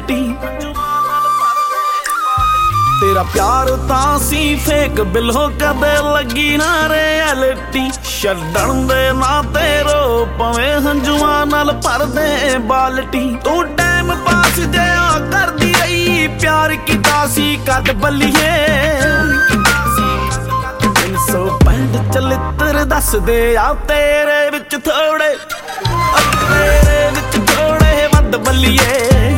बाल्टी तेरा प्यार तां सी फेक बिलो कदे लगी ना रियलिटी छड्डण दे ना तेरो पवे हंजुआं नाल भर दे बाल्टी तू टाइम पास जिहा करदी रही प्यार कीता सी कद बल्लीए 365 चलित्र दस दे आ तेरे विच थोड़े तेरे विच थोड़े वध बल्लीए